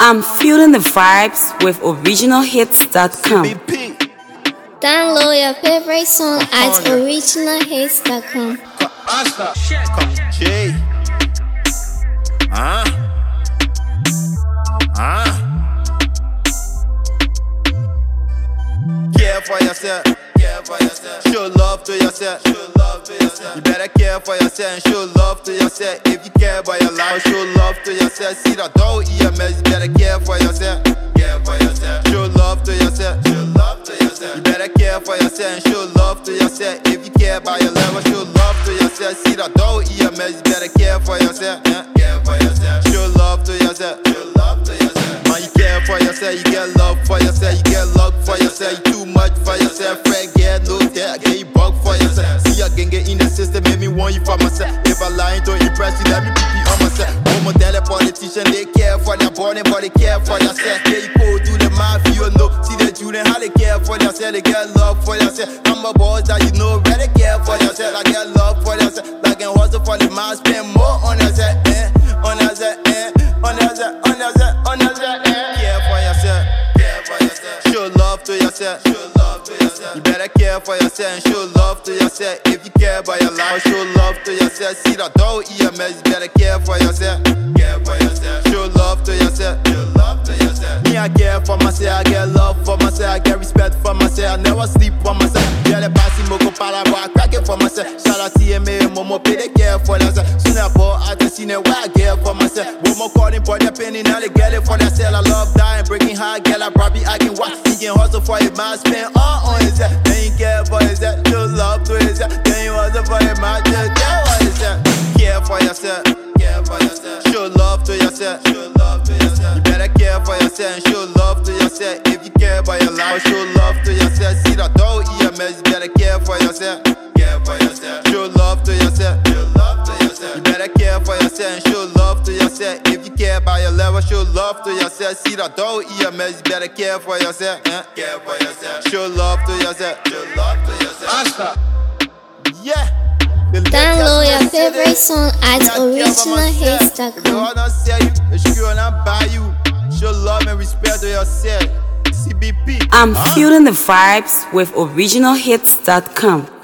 I'm feeling the vibes with originalhits.com. Download your favorite song at originalhits.com. Jay. Care for yourself. Show love to yourself. You better care for yourself and show love to yourself. If you care about your life, show love to yourself. See that door EMS, you better care for yourself. Show love to yourself. You better care for yourself and show love to yourself. If you care about your life, show love to yourself. See that door EMS, you better care for yourself. Show love to yourself. Man, you care for yourself, you get love for yourself, you get love for yourself, you too much for yourself, friend, get no debt, get you bug for yourself. See, I can get in the system, make me want you for myself. If I lie to impress you, let me be on myself. Woman, tell a politician, they care for their body, but they care for yourself. They go to the mafia, you know. See the children, how they care for yourself, they get love for yourself. I'm a boss that you know, really care for yourself. I get love for yourself, like I hustle for the man, spend more on yourself, on yourself, on yourself, on yourself, on yourself. Care for yourself. Show love to yourself. You better care for yourself and show love to yourself. If you care about your life, show love to yourself. See that door EMS, you better care for yourself. Show love to yourself. Me, I care for myself, I get love for myself, I get respect for myself, I never sleep for myself. Yeah, the passing moko para boy, I crack it for myself. Shout out TMA, Momo pay, they care for themself. Soon I bought out the scene where I care for myself. One more calling for their penny, now they get it for themselves. I love dying, breaking high, girl, I probably I can watch. He can hustle for his man, spend all on his head. Then you care for his head, show love to his head. Then you hustle for his man, just care for his head. Care for yourself. Show love to yourself. You better care for yourself and show love to yourself. If you care about your life, show love to yourself. See that door EMS, you better care for yourself. Show love to yourself. You better care for yourself and show love to yourself. If you care about your level, show love to yourself. See that door EMS, you better care for yourself. Show love to yourself. Yeah. Download your favorite song at originalhits.com. Show love and respect to yourself. CBP. I'm feeling the vibes with originalhits.com.